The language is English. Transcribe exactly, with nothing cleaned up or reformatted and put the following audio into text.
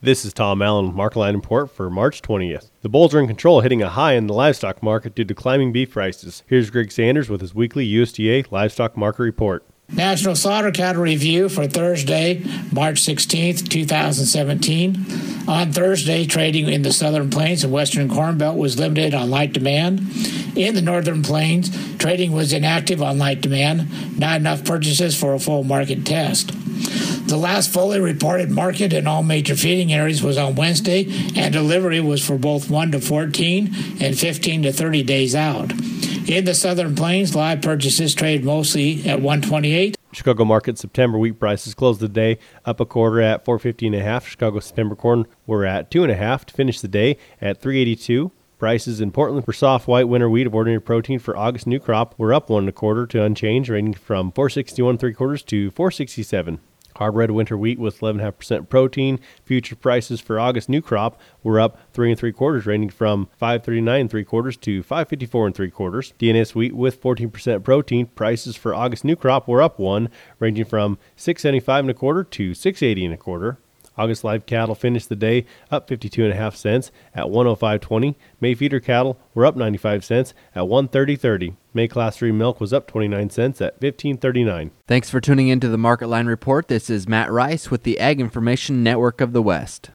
This is Tom Allen with Market Line Report for March twentieth. The bulls are in control, hitting a high in the livestock market due to climbing beef prices. Here's Greg Sanders with his weekly U S D A Livestock Market Report. National Slaughter Cattle Review for Thursday, March sixteenth, two thousand seventeen. On Thursday, trading in the Southern Plains and Western Corn Belt was limited on light demand. In the Northern Plains, trading was inactive on light demand, not enough purchases for a full market test. The last fully reported market in all major feeding areas was on Wednesday, and delivery was for both one to fourteen and fifteen to thirty days out. In the Southern Plains, live purchases traded mostly at one twenty-eight. Chicago market September wheat prices closed the day up a quarter at four fifty and a half. Chicago September corn were at two and a half to finish the day at three eighty-two. Prices in Portland for soft white winter wheat of ordinary protein for August new crop were up one and a quarter to unchanged, ranging from four sixty-one and three quarters to four sixty-seven. Hard red winter wheat with eleven point five percent protein. Future prices for August new crop were up three and three quarters, ranging from five thirty-nine and three quarters to five fifty-four and three quarters. D N S wheat with fourteen percent protein. Prices for August new crop were up one, ranging from six seventy-five and a quarter to six eighty and a quarter. August live cattle finished the day up fifty-two and a half cents at one oh five twenty. May feeder cattle were up ninety-five cents at one thirty thirty. May class three milk was up twenty-nine cents at fifteen thirty-nine. Thanks for tuning in to the Market Line Report. This is Matt Rice with the Ag Information Network of the West.